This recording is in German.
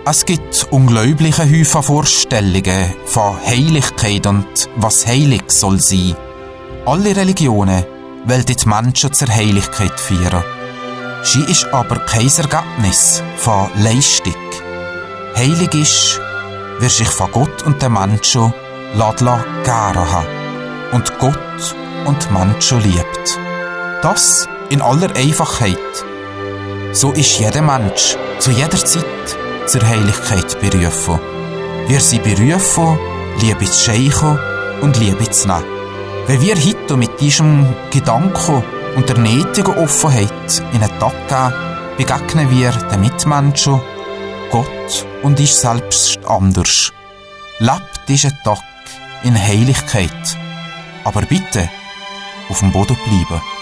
Es gibt unglaubliche Häufen Vorstellungen von Heiligkeit und was heilig soll sein. Alle Religionen wollen die Menschen zur Heiligkeit führen. Sie ist aber kein Ergebnis von Leistung. Heilig ist, wer sich von Gott und den Menschen gern hat und Gott und Menschen liebt. Das in aller Einfachheit. So ist jeder Mensch zu jeder Zeit zur Heiligkeit berufen. Wir sind berufen, Liebe zu schenken und Liebe zu nehmen. Wenn wir heute mit diesem Gedanken und der nötigen Offenheit in einen Tag gehen, begegnen wir den Mitmenschen, Gott und uns selbst anders. Lebt diesen Tag in Heiligkeit, aber bitte auf dem Boden bleiben.